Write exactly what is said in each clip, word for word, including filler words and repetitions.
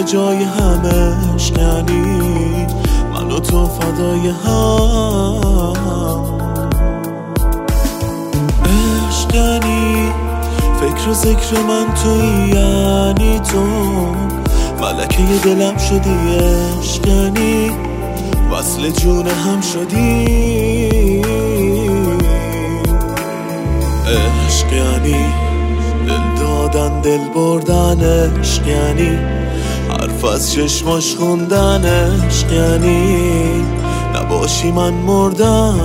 جای همه اشکنی، من و تو فدای هم اشکنی. فکر و ذکر من توی یعنی تو، ملکه دلم شدی اشکنی، وصل جون هم شدی اشکنی. دل دادن دل بردن اشکنی، حرف از چشماش خوندن اشکنی، نباشی من مردم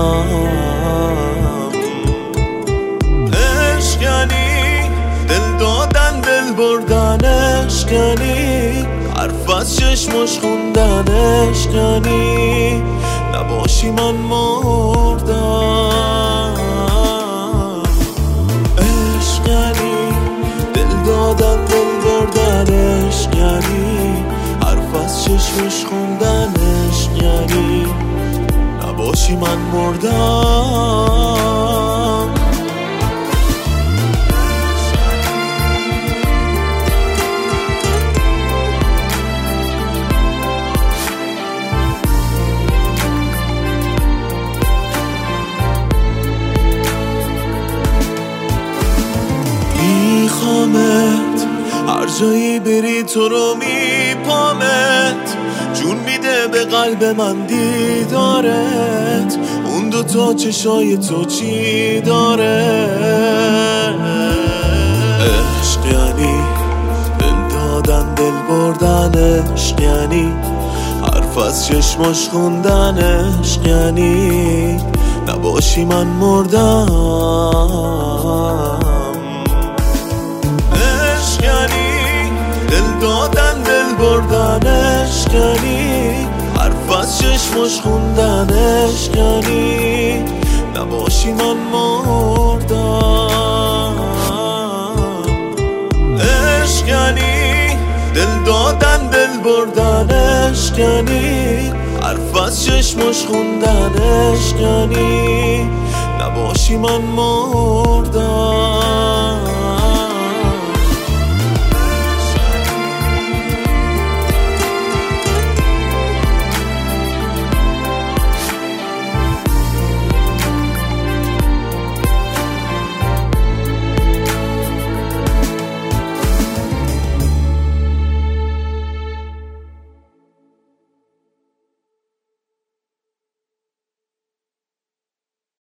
اشکنی. دل دادن دل بردن اشکنی، حرف از چشماش خوندن اشکنی، نباشی من مردم اشکنی. دل دادن دل بردن اشکنی، حرف از چشمش خوندن اشکنی، نباشی من مردم. میخوامت هر جایی بری تو رو میپامت، جون میده به قلب من دیدارت، اون دوتا چشای تو چی داره اشکنی. دل دادن دل بردن اشکنی، حرف از چشماش خوندن اشکنی، نباشی من مردم اشکنی. دل دادن دل بردن اشکنی، حرف از چشماش خوندن اشکنی، نباشی من مردم اشکنی. دل دادن دل بردن اشکنی، حرف از چشماش خوندن اشکنی، نباشی من مردم.